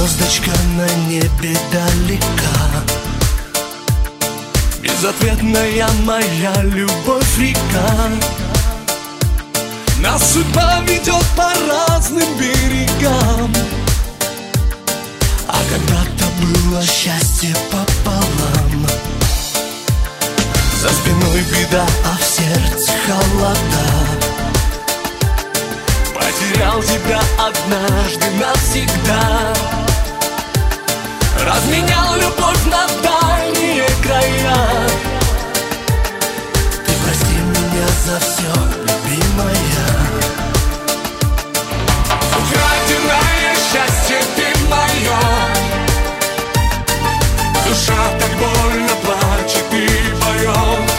звездочка на небе далека. Безответная моя любовь река. Нас судьба ведет по разным берегам. А когда-то было счастье пополам. За спиной беда, а в сердце холода. Потерял тебя однажды навсегда. Разменял любовь на дальние края. Ты прости меня за все, любимая. Украденное счастье ты мое. Душа так больно плачет и поет.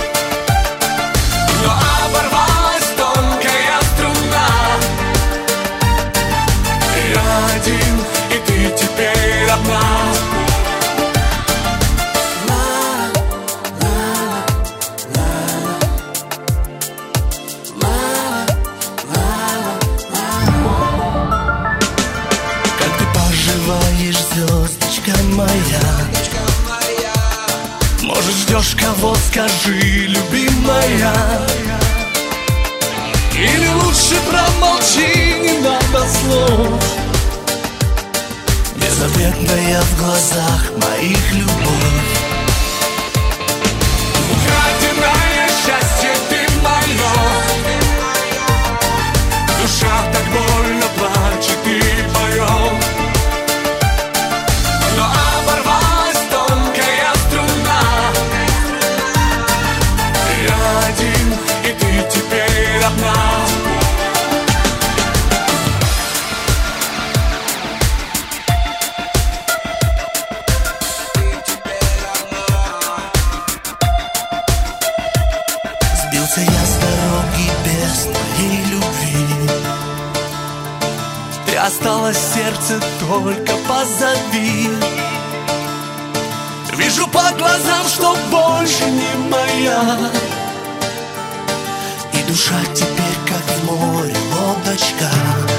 Но оборвалась тонкая струна. Я один, и ты теперь одна. Как ты поживаешь, звездочка моя? Может, ждешь кого, скажи, любимая. Или лучше промолчи, не надо слов. Безответная в глазах моих любовь. Украденное счастье ты мое. Душа так больно плачет и поет. Но оборвалась тонкая струна. Я один, и ты теперь одна. Сбился я с дороги без твоей любви. Ты осталась в сердце, только позови. Вижу по глазам, что больше не моя. И душа теперь как в море лодочка.